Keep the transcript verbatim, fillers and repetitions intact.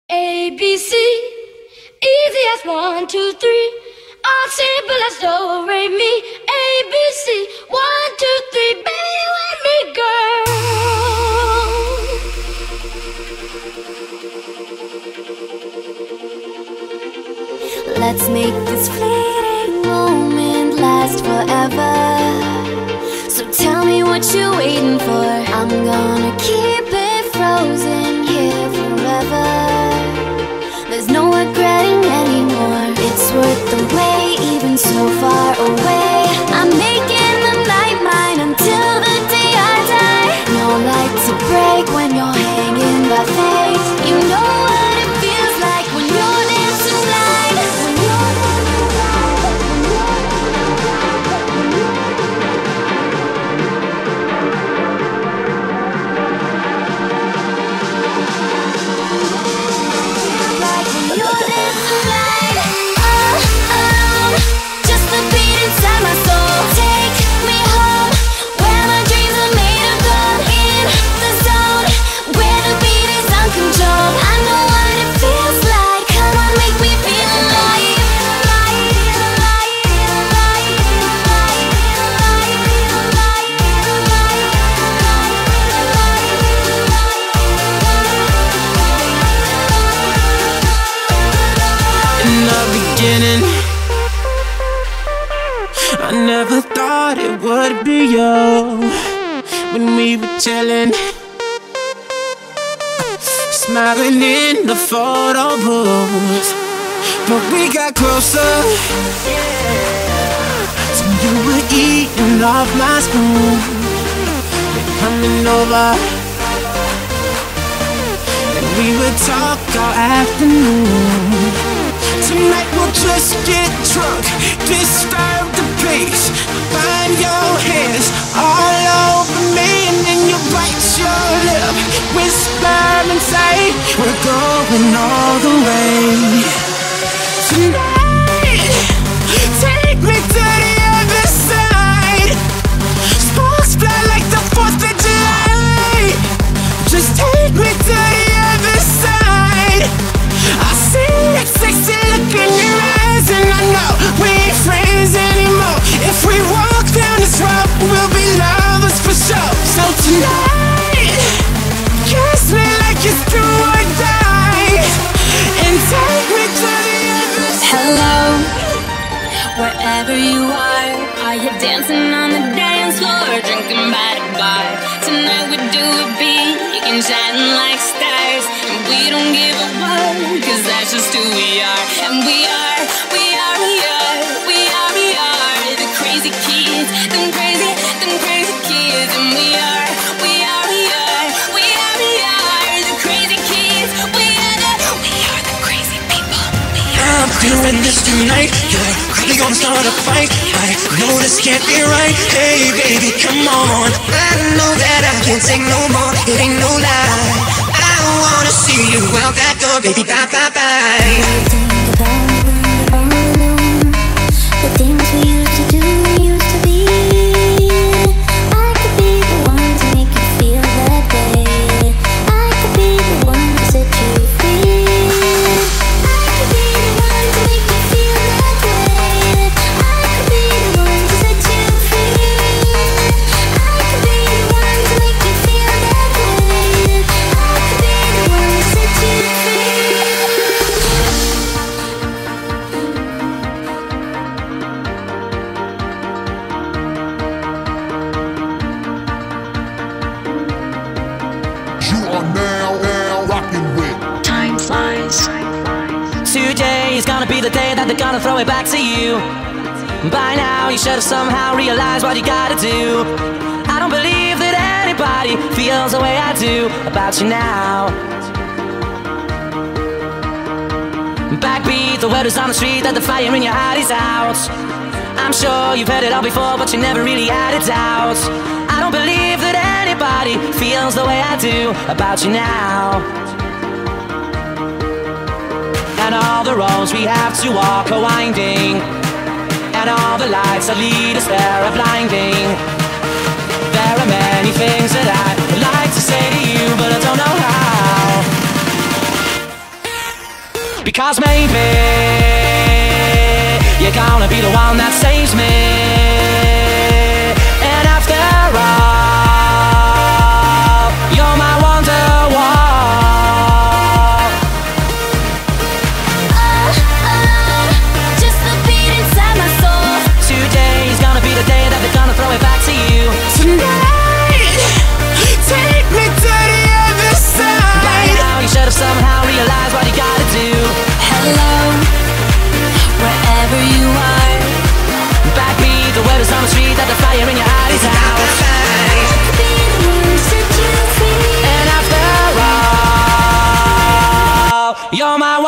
A, B, C, easy as one, two, three. All simple as do, re, mi. A, B, C, one, two, three. Be with me, girl. Let's make this fleeting moment last forever. So tell me what you're waiting for. I'm gonna keep it frozen here forever. There's no regretting anymore. It's worth the wait, even so far away. I'm making the night mine until the day I die. No light to break when you're hanging by faith. You know what it feels like when you're dancing blind. When you're dancing blind. Like when you're dancing blind. Oh, oh, just the beat inside my soul. Take me home, where my dreams are made of gold. In the zone, where the beat is uncontrolled. I know what it feels like. Come on, make me feel alive. In the beginning, I never thought it would be you. When we were chilling, smiling in the photo booth. But we got closer, so you were eating off my spoon. You're coming over, and we would talk all afternoon. Tonight we'll just get drunk, disturb the peace. Find your hands all over me, and then you bite your lip, whisper and say, we're going all the way. Tonight, take me to the other side. Sparks fly like the fourth of July. Just take me to the other side. I see that sexy look in your eyes, and I know we ain't friends anymore. If we walk down this road, we'll be lovers for sure. So tonight, kiss me like it's do or die, and take me to the other side. Hello, wherever you are. Are you dancing on the dance floor, drinking by the bar? Tonight we do it big and shining like stars, and we don't give a what, cause that's just who we are. And we are, we are, we are, we are, we are the crazy kids, them crazy, them crazy kids. And we are, we are, we are, we are, we are the crazy kids. We are the, we are the crazy people. We are I'm doing this tonight. You're probably gonna start a fight. I know this can't be right. Hey baby, come on. I know that I can't take no more. It ain't no lie. I don't wanna see you out that door, baby. Bye bye bye. The things we used to do, used to be. I could be the one to make you feel that way. I could be the one to set you free. I could be the one to make you feel that way. I could be the one to set you free. I could be the one to make you feel that way. I could be the one to set you free. You are now, now rocking with Time flies. Today is gonna be the day that they're gonna throw it back to you. By now you should have somehow realized what you gotta do. I don't believe that anybody feels the way I do about you now. Backbeat, the word is on the street that the fire in your heart is out. I'm sure you've heard it all before, but you never really had a doubt. I don't believe that anybody feels the way I do about you now. And all the roads we have to walk are winding, and all the lights that lead us there are blinding. There are many things that I'd like to say to you, but I don't know how. Because maybe you're gonna be the one that saves me. And after all, you're my Wonderwall. Oh, oh, just the beat inside my soul. Today's gonna be the day that they're gonna throw it back to you. Tonight, take me to the other side. By now you should have somehow realized what you gotta do. Hello, wherever you are. Backbeat, the word is on the street that the fire in your eyes is out. Be the words that you feel. And after all, you're my